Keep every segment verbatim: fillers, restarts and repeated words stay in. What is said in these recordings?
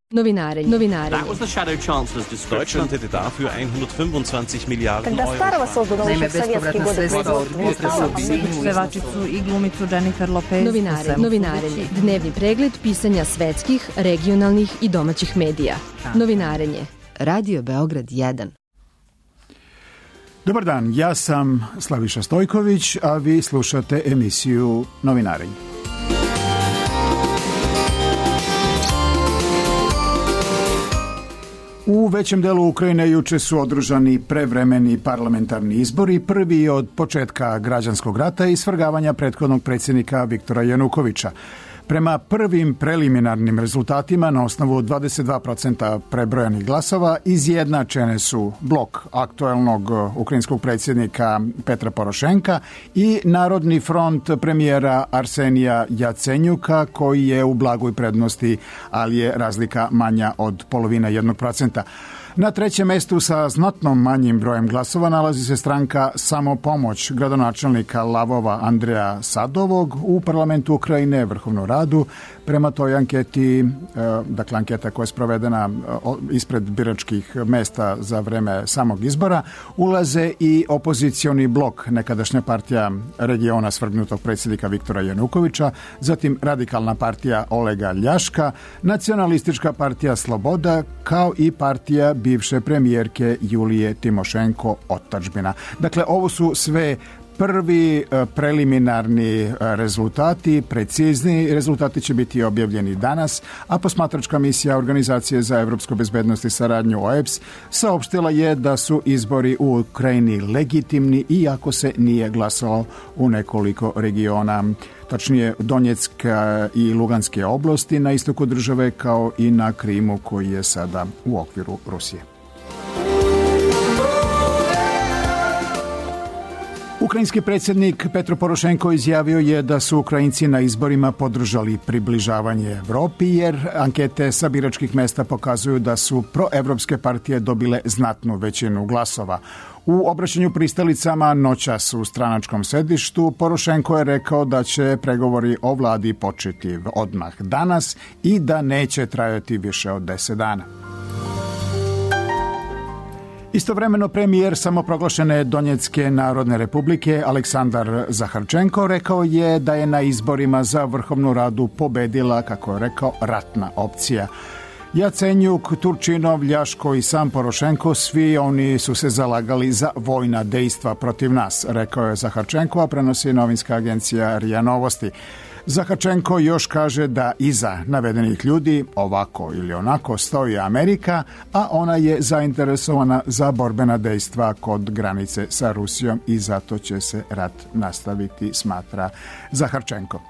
Novinarenje. Novinarenje. That was the shadow chancellor's description. Deutschland hätte dafür hundertfünfundzwanzig Milliarden Когда Старого создано Naime, еще в советские годы производство. Pevačicu i glumicu Jennifer Lopez. Novinarenje. Novinarenje. Dnevni pregled pisanja svetskih, regionalnih i domaćih medija. Novinarenje. Radio Beograd jedan. Dobar dan, ja sam Slaviša Stojković, a vi slušate emisiju Novinarenje. U većem delu Ukrajine juče su održani prevremeni parlamentarni izbori, prvi od početka građanskog rata i svrgavanja prethodnog predsjednika Viktora Janukovića. Prema prvim preliminarnim rezultatima na osnovu dvadeset dva procenta prebrojanih glasova izjednačene su blok aktuelnog ukrajinskog predsjednika Petra Porošenka i Narodni front premijera Arsenija Jacenjuka, koji je u blagoj prednosti, ali je razlika manja od polovine jednog procenta. Na trećem mestu sa znatno manjim brojem glasova nalazi se stranka Samopomoć gradonačelnika Lavova Andreja Sadovog u parlamentu Ukrajine, Vrhovnu radu. Prema toj anketi, dakle anketa koja je sprovedena ispred biračkih mesta za vreme samog izbora, ulaze i opozicioni blok, nekadašnja partija regiona svrgnutog predsjednika Viktora Janukovića, zatim radikalna partija Olega Ljaška, nacionalistička partija Sloboda, kao i partija bivše premijerke Julije Timošenko Otadžbina. Dakle, ovo su sve prvi preliminarni rezultati, precizni rezultati će biti objavljeni danas, a posmatračka misija Organizacije za evropsku bezbednost i saradnju O E B S saopštila je da su izbori u Ukrajini legitimni, iako se nije glasalo u nekoliko regiona, tačnije Donjecka i Luganske oblasti na istoku države, kao i na Krimu koji je sada u okviru Rusije. Ukrajinski predsjednik Petro Porošenko izjavio je da su Ukrajinci na izborima podržali približavanje Evropi, jer ankete sa biračkih mesta pokazuju da su proevropske partije dobile znatnu većinu glasova. U obraćanju pristalicama noćas u stranačkom sedištu Porošenko je rekao da će pregovori o vladi početi odmah danas i da neće trajati više od deset dana. Istovremeno premijer samoproglašene Donjecke narodne republike Aleksandar Zaharčenko rekao je da je na izborima za Vrhovnu radu pobedila, kako je rekao, ratna opcija. Jacenjuk, Turčinov, Ljaško i sam Porošenko, svi oni su se zalagali za vojna dejstva protiv nas, rekao je Zaharčenko, a prenosi novinska agencija R I A Novosti. Zaharčenko još kaže da iza navedenih ljudi ovako ili onako stoji Amerika, a ona je zainteresovana za borbena dejstva kod granice sa Rusijom i zato će se rat nastaviti, smatra Zaharčenko.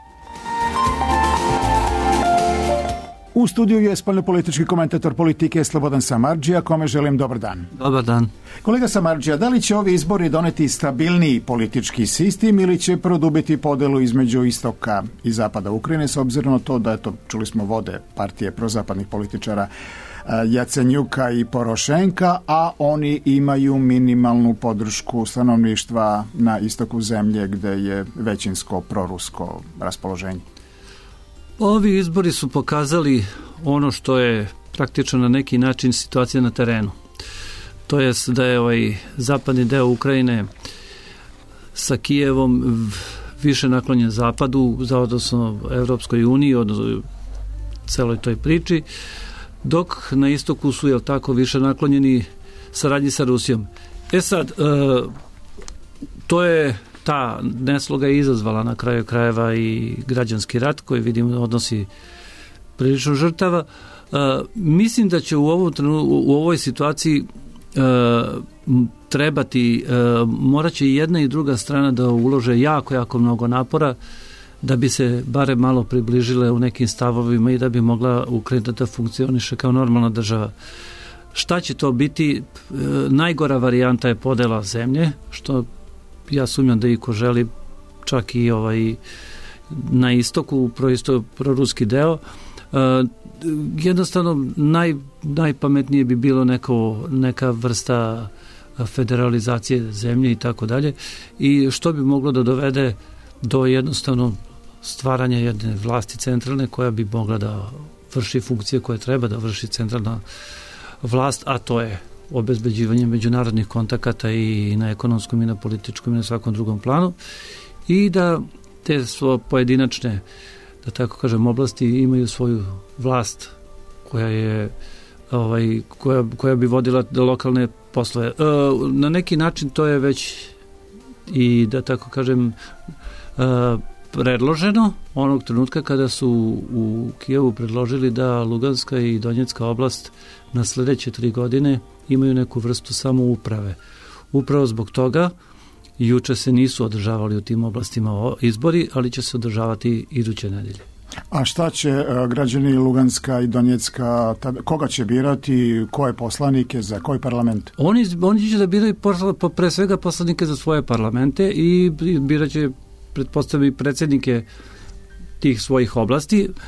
U studiju je spoljnopolitički komentator politike Slobodan Samardžija, kome želim dobar dan. Dobar dan. Kolega Samardžija, da li će ovi izbori doneti stabilniji politički sistem ili će produbiti podelu između istoka i zapada Ukrajine, s obzirom na to da, eto, čuli smo, vode partije prozapadnih političara Jacenjuka i Porošenka, a oni imaju minimalnu podršku stanovništva na istoku zemlje gde je većinsko prorusko raspoloženje? Ovi izbori su pokazali ono što je praktično na neki način situacija na terenu. To je da je ovaj zapadni deo Ukrajine sa Kijevom više naklonjen zapadu, odnosno Evropskoj uniji, odnosno celoj toj priči, dok na istoku su, jel tako, više naklonjeni saradnji sa Rusijom. E sad, to je ta nesloga je izazvala na kraju krajeva i građanski rat koji vidimo odnosi prilično žrtava. Uh, mislim da će u, ovom trenu, u ovoj situaciji uh, trebati, uh, morat će i jedna i druga strana da ulože jako, jako mnogo napora da bi se bare malo približile u nekim stavovima i da bi mogla Ukrajina da funkcioniše kao normalna država. Šta će to biti? Uh, najgora varijanta je podela zemlje, što ja sumnjam da iko želi, čak i ovaj na istoku, proisto proruski deo. Uh, jednostavno naj, najpametnije bi bilo neko, neka vrsta federalizacije zemlje i tako dalje, i što bi moglo da dovede do jednostavno stvaranja jedne vlasti centralne koja bi mogla da vrši funkcije koje treba da vrši centralna vlast, a to je obezbeđivanje međunarodnih kontakata i na ekonomskom i na političkom i na svakom drugom planu, i da te svo pojedinačne, da tako kažem, oblasti imaju svoju vlast koja je ovaj, koja, koja bi vodila lokalne poslove. E, na neki način to je već i, da tako kažem, e, predloženo onog trenutka kada su u Kijevu predložili da Luganska i Donjecka oblast na sledeće tri godine imaju neku vrstu samouprave. Upravo zbog toga juče se nisu održavali u tim oblastima izbori, ali će se održavati iduće nedelje. A šta će građani Luganska i Donjecka, koga će birati, koje poslanike, za koji parlament? Oni, oni će da biraju pre svega poslanike za svoje parlamente i birat će, pretpostavljaju, predsjednike tih svojih oblasti. E,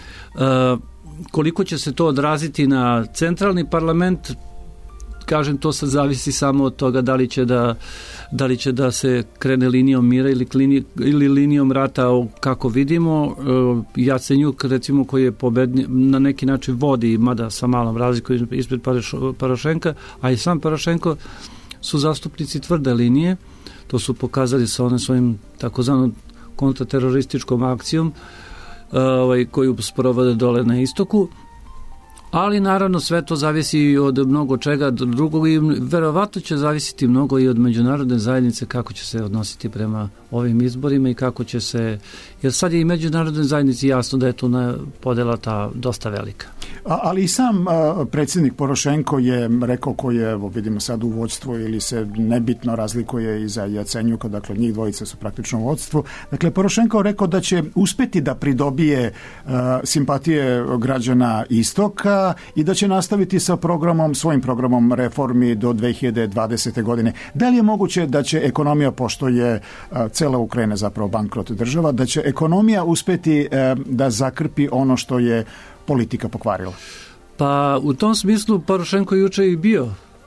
koliko će se to odraziti na centralni parlament, kažem, to sad zavisi samo od toga da li će da, da, li će da se krene linijom mira ili, klini, ili linijom rata, kako vidimo. Jacenjuk, recimo, koji je pobedni, na neki način vodi, mada sa malom razlikom ispred Porošenka, a i sam Porošenko su zastupnici tvrde linije. To su pokazali sa onom svojim takozvanom kontraterorističkom akcijom ovaj, koju sprovode dole na istoku. Ali naravno sve to zavisi od mnogo čega drugog i verovatno će zavisiti mnogo i od međunarodne zajednice kako će se odnositi prema ovim izborima i kako će se, jer sad je i međunarodnoj zajednici jasno da je tu podela ta dosta velika. A, ali i sam a, predsjednik Porošenko je rekao, koji je, evo vidimo sad u vođstvu ili se nebitno razlikuje i za Jacenjuka, dakle njih dvojice su praktično u vođstvu. Dakle, Porošenko je rekao da će uspeti da pridobije a, simpatije građana istoka i da će nastaviti sa programom, svojim programom reformi do dve hiljade dvadesete. godine. Da li je moguće da će ekonomija, pošto je a, cela Ukrajina zapravo bankrot država, da će ekonomija uspeti a, da zakrpi ono što je politika pokvarila? Pa u tom smislu Porošenko juče i bio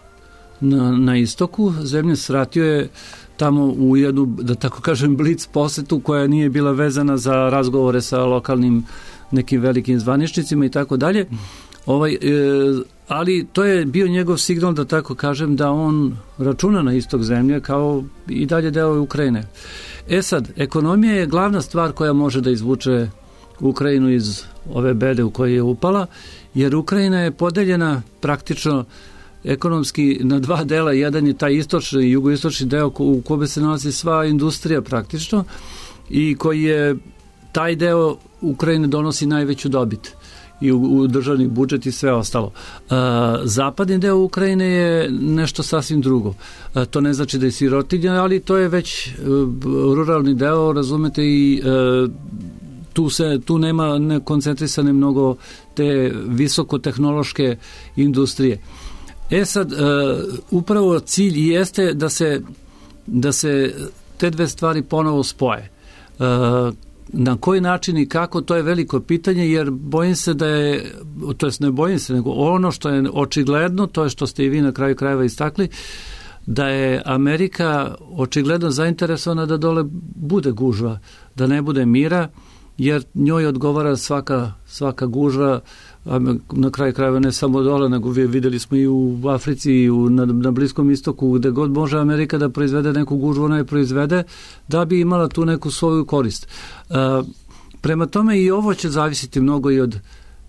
na, na istoku. Zemlje svratio je tamo u jednu, da tako kažem, blic posetu koja nije bila vezana za razgovore sa lokalnim nekim velikim zvaničnicima i tako dalje. Ovaj, e, ali to je bio njegov signal, da tako kažem, da on računa na istok zemlje kao i dalje deo Ukrajine. E sad, ekonomija je glavna stvar koja može da izvuče Ukrajinu iz ove bede u kojoj je upala, jer Ukrajina je podeljena praktično ekonomski na dva dela. Jedan je taj istočni i jugoistočni deo u kome se nalazi sva industrija praktično i koji je, taj deo Ukrajine donosi najveću dobit i u, u državni budžet i sve ostalo. E, zapadni deo Ukrajine je nešto sasvim drugo. E, to ne znači da je sirotinja, ali to je već e, ruralni deo, razumete, i e, tu se tu nema ne koncentrisane mnogo te visokotehnološke industrije. E sad, e, upravo cilj jeste da se da se te dve stvari ponovo spoje. E, na koji način i kako, to je veliko pitanje, jer bojim se da je, to jest ne bojim se, nego ono što je očigledno, to je što ste i vi na kraju krajeva istakli, da je Amerika očigledno zainteresovana da dole bude gužva, da ne bude mira, jer njoj odgovara svaka, svaka gužva, na kraju krajeva ne samo dole, nego videli smo i u Africi i u, na, na Bliskom istoku, gde god može Amerika da proizvede neku gužvu, ona je proizvede da bi imala tu neku svoju korist. E, prema tome i ovo će zavisiti mnogo i od,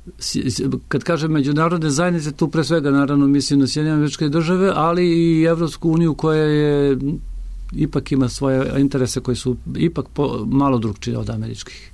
kad kažem međunarodne zajednice, tu pre svega naravno mislim na Sjedinjene Američke Države, ali i Evropsku uniju koja je ipak ima svoje interese koji su ipak po, malo drugčije od američkih.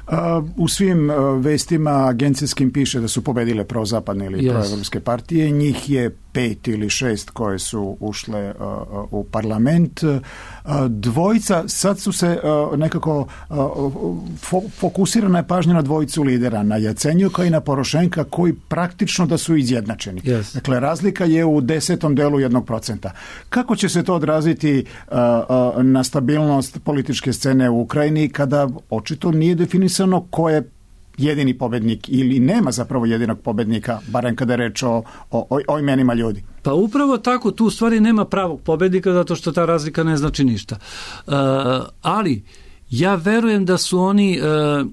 U svim vestima agencijskim piše da su pobedile prozapadne ili yes. proevropske partije. Njih je pet ili šest koje su ušle uh, u parlament. Uh, dvojica, sad su se uh, nekako uh, fo, fokusirana je pažnja na dvojicu lidera, na Jacenjuka i na Porošenka, koji praktično da su izjednačeni. Yes. Dakle, razlika je u desetom delu jednog procenta. Kako će se to odraziti uh, uh, na stabilnost političke scene u Ukrajini kada očito nije definisano ko je jedini pobednik ili nema zapravo jedinog pobednika, barem kada je reč o, o, o imenima ljudi? Pa upravo tako, tu u stvari nema pravog pobednika zato što ta razlika ne znači ništa. Uh, ali ja verujem da su oni uh,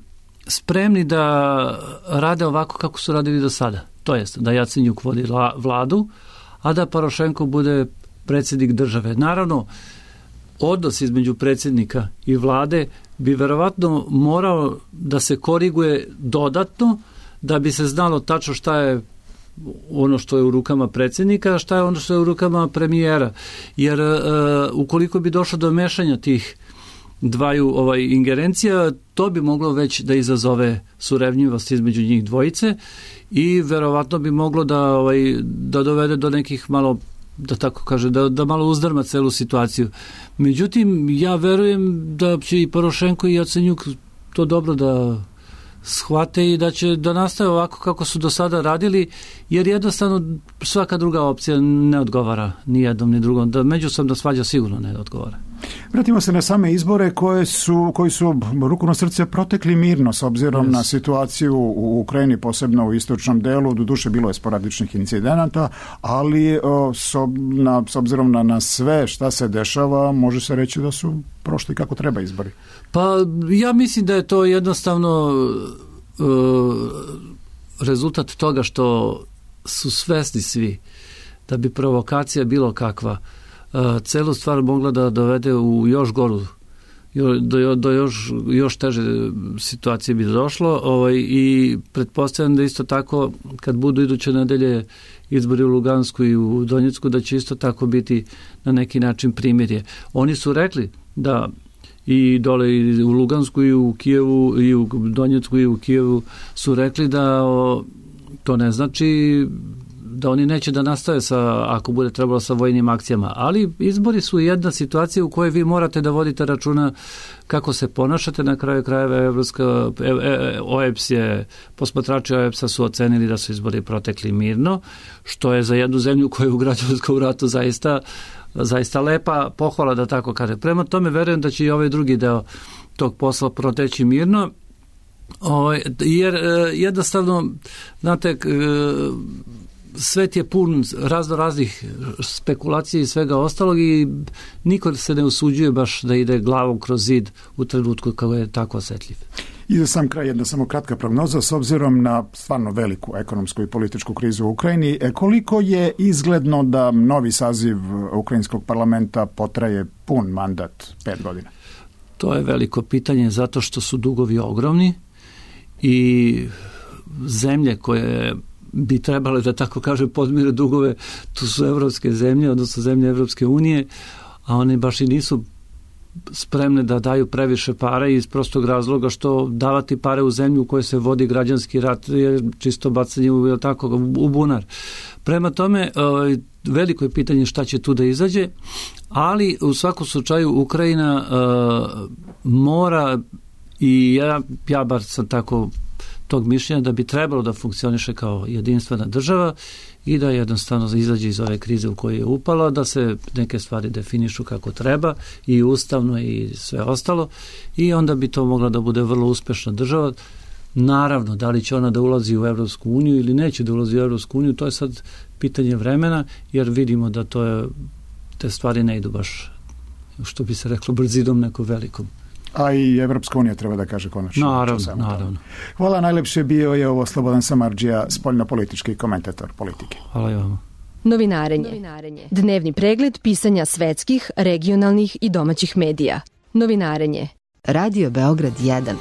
spremni da rade ovako kako su radili do sada. To jest da Jacenjuk vodi vladu, a da Porošenko bude predsjednik države. Naravno, odnos između predsjednika i vlade bi verovatno morao da se koriguje dodatno da bi se znalo tačno šta je ono što je u rukama predsjednika, a šta je ono što je u rukama premijera. Jer uh, ukoliko bi došlo do mešanja tih dvaju ovaj, ingerencija, to bi moglo već da izazove surevnjivost između njih dvojice i verovatno bi moglo da, ovaj, da dovede do nekih malo, da tako kaže, da, da malo uzdrma celu situaciju. Međutim, ja verujem da će i Porošenko i Jacenjuk to dobro da shvate i da će da nastave ovako kako su do sada radili, jer jednostavno svaka druga opcija ne odgovara ni jednom ni drugom. Da međusobna svađa sigurno ne odgovara. Vratimo se na same izbore koje su, koji su ruku na srce protekli mirno s obzirom yes. na situaciju u Ukrajini, posebno u istočnom delu. Doduše bilo je sporadičnih incidenata, ali o, s, ob, na, s obzirom na, na sve šta se dešava, može se reći da su prošli kako treba izbori. Pa ja mislim da je to jednostavno uh, rezultat toga što su svesni svi da bi provokacija bilo kakva uh, celu stvar mogla da dovede u još goru, do, do još, još teže situacije bi došlo ovaj, i pretpostavljam da isto tako kad budu iduće nedelje izbori u Lugansku i u Donjecku da će isto tako biti na neki način primirje. Oni su rekli da i dole i u Lugansku i u Kijevu i u Donjecku i u Kijevu su rekli da o, to ne znači da oni neće da nastave sa, ako bude trebalo sa vojnim akcijama, ali izbori su jedna situacija u kojoj vi morate da vodite računa kako se ponašate. Na kraju krajeva Evropska O E B S je, posmatrači O E B S-a su ocenili da su izbori protekli mirno, što je za jednu zemlju koja je u građanskom ratu zaista zaista lepa pohvala, da tako kaže. Prema tome verujem da će i ovaj drugi deo tog posla proteći mirno, jer jednostavno, znate, svet je pun razno raznih spekulacija i svega ostalog i niko se ne usuđuje baš da ide glavom kroz zid u trenutku kao je tako osjetljiv. I za sam kraj jedna samo kratka prognoza s obzirom na stvarno veliku ekonomsku i političku krizu u Ukrajini. Koliko je izgledno da novi saziv ukrajinskog parlamenta potraje pun mandat pet godina? To je veliko pitanje zato što su dugovi ogromni i zemlje koje bi trebale, da tako kaže, podmire dugove, tu su evropske zemlje, odnosno zemlje Evropske unije, a one baš i nisu spremne da daju previše pare iz prostog razloga što davati pare u zemlju u kojoj se vodi građanski rat je čisto bacanje u, tako, u bunar. Prema tome, veliko je pitanje šta će tu da izađe, ali u svakom slučaju Ukrajina uh, mora i ja, ja bar sam tako tog mišljenja da bi trebalo da funkcioniše kao jedinstvena država i da jednostavno izađe iz ove krize u kojoj je upala, da se neke stvari definišu kako treba i ustavno i sve ostalo i onda bi to mogla da bude vrlo uspešna država. Naravno, da li će ona da ulazi u Evropsku uniju ili neće da ulazi u Evropsku uniju, to je sad pitanje vremena, jer vidimo da to je, te stvari ne idu baš, što bi se reklo, brzinom nekom velikom. A i Evropska unija treba da kaže konačno. Naravno, naravno. Hvala, najlepše bio je ovo Slobodan Samardžija, spoljnopolitički komentator politike. Hvala i vama. Novinarenje. Dnevni pregled pisanja svetskih, regionalnih i domaćih medija. Novinarenje. Radio Beograd jedan.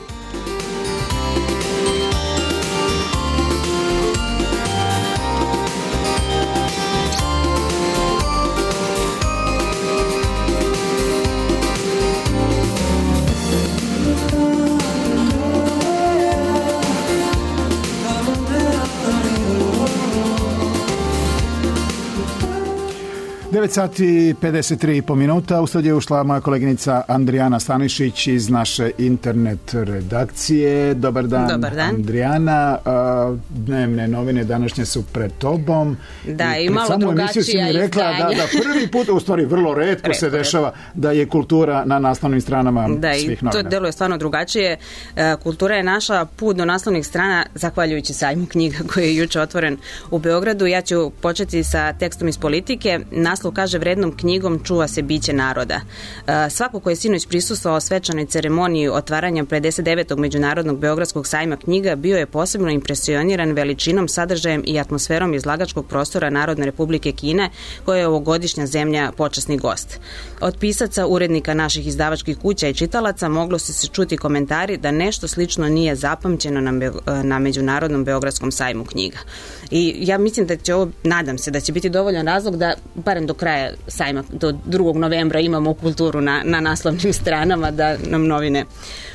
devet sati pedeset tri i po minuta. U studiju ušla moja koleginica Andrijana Stanišić iz naše internet redakcije. Dobar dan, Dobar dan. Andrijana. Dnevne novine današnje su pred tobom. Da, i, i malo drugačija rekla da, da prvi put, u stvari vrlo retko se dešava da je kultura na naslovnim stranama da, svih novina. Da, i to deluje stvarno drugačije. Kultura je našla put do naslovnih strana zahvaljujući sajmu knjiga koji je juče otvoren u Beogradu. Ja ću početi sa tekstom iz Politike. Naslov naslov kaže vrednom knjigom čuva se biće naroda. Svako ko je sinoć prisustvovao svečanoj ceremoniji otvaranja pedeset devetog Međunarodnog Beogradskog sajma knjiga bio je posebno impresioniran veličinom, sadržajem i atmosferom izlagačkog prostora Narodne Republike Kine, koja je ovogodišnja zemlja počasni gost. Od pisaca, urednika naših izdavačkih kuća i čitalaca moglo se se čuti komentari da nešto slično nije zapamćeno na, na Međunarodnom Beogradskom sajmu knjiga. I ja mislim da će ovo, nadam se da će biti dovoljan razlog da barem do kraja sajma, do drugog novembra imamo kulturu na, na naslovnim stranama, da nam novine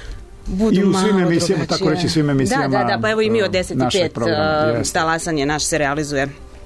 budu i u svim malo emisijama, drugačije. tako reći svim emisijama. Da, da, da, pa evo i mi od deset i pet programa, talasanje naš se realizuje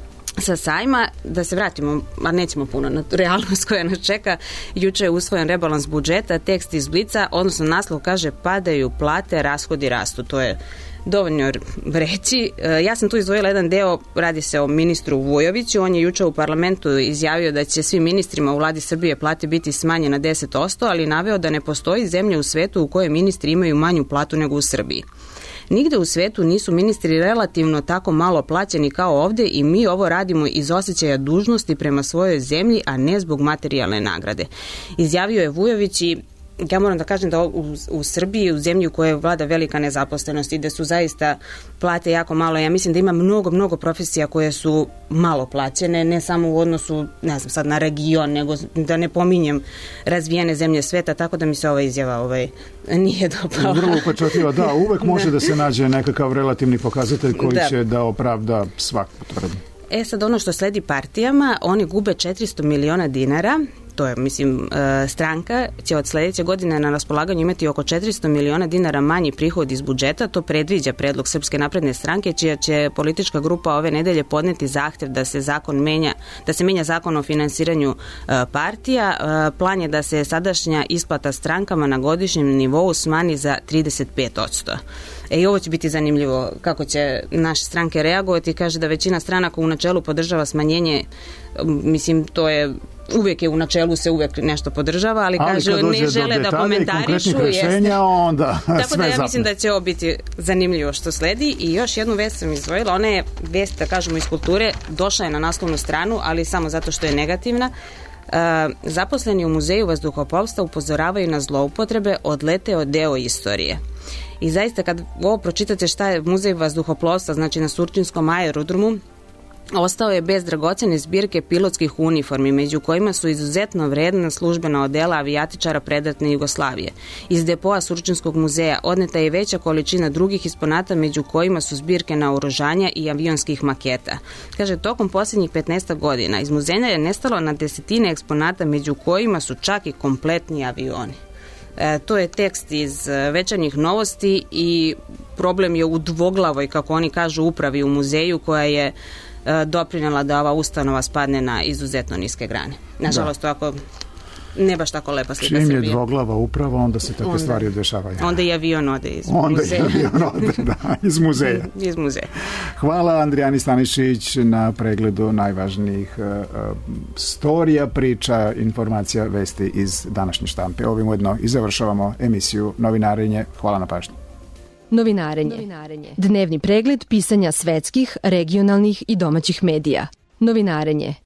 sa sajma. Da se vratimo, a nećemo puno na realnost koja nas čeka. Juče je usvojen rebalans budžeta, tekst iz Blica, odnosno naslov kaže padaju plate, rashodi rastu. To je dovoljno reći. Ja sam tu izdvojila jedan deo, radi se o ministru Vujoviću. On je juče u parlamentu izjavio da će svim ministrima u vladi Srbije plate biti smanjene na deset posto, ali naveo da ne postoji zemlja u svetu u kojoj ministri imaju manju platu nego u Srbiji. Nigde u svetu nisu ministri relativno tako malo plaćeni kao ovde i mi ovo radimo iz osjećaja dužnosti prema svojoj zemlji, a ne zbog materijalne nagrade. Izjavio je Vujović i ja moram da kažem da u, u Srbiji, u zemlji u kojoj vlada velika nezaposlenost i da su zaista plate jako malo, ja mislim da ima mnogo, mnogo profesija koje su malo plaćene, ne samo u odnosu, ne znam sad na region, nego da ne pominjem razvijene zemlje sveta, tako da mi se ova izjava ovaj, nije dopala. Vrlo upečatljiva, da, uvek može da se nađe nekakav relativni pokazatelj koji da. će da opravda svaku tvrdnju. E sad ono što sledi partijama, oni gube četiristo miliona dinara. To je, mislim, stranka će od sljedeće godine na raspolaganju imati oko četiristo miliona dinara manji prihod iz budžeta. To predviđa predlog Srpske napredne stranke, čija će politička grupa ove nedelje podneti zahtev da se zakon menja, da se menja zakon o finansiranju partija. Plan je da se sadašnja isplata strankama na godišnjem nivou smanji za trideset pet posto. E i ovo će biti zanimljivo kako će naše stranke reagovati. Kaže da većina stranaka u načelu podržava smanjenje, mislim, to je uvijek je u načelu se uvijek nešto podržava, ali, ali kaže ne žele da komentarišu. Rešenja, onda tako da ja mislim da će ovo biti zanimljivo što sledi. I još jednu vest sam izdvojila, ona je vest, da kažemo, iz kulture, došla je na naslovnu stranu, ali samo zato što je negativna. Uh, zaposleni u Muzeju vazduhoplovstva upozoravaju na zloupotrebe, odleteo deo istorije. I zaista kad ovo pročitate šta je Muzej vazduhoplovstva, znači na Surčinskom aerodromu, ostao je bez dragocene zbirke pilotskih uniformi, među kojima su izuzetno vredna službena odela avijatičara predratne Jugoslavije. Iz depoa Surčinskog muzeja odneta je veća količina drugih eksponata, među kojima su zbirke naoružanja i avionskih maketa. Kaže, tokom posljednjih petnaest godina iz muzeja je nestalo na desetine eksponata, među kojima su čak i kompletni avioni. E, to je tekst iz Večernjih novosti i problem je u dvoglavoj, kako oni kažu, upravi u muzeju, koja je doprinela da ova ustanova spadne na izuzetno niske grane. Nažalost, to ako ne baš tako lepa slika Srbije. Čim je dvoglava uprava, onda se takve onda, stvari dešavaju. Onda i avion ode iz onda muzeja. Onda i avion ode, da, iz muzeja. iz muzeja. Hvala Andrijani Stanišić na pregledu najvažnijih uh, storija, priča, informacija, vesti iz današnje štampe. Ovim ujedno i završavamo emisiju Novinarenje. Hvala na pažnju. Novinarenje. Novinarenje. Dnevni pregled pisanja svetskih, regionalnih i domaćih medija. Novinarenje.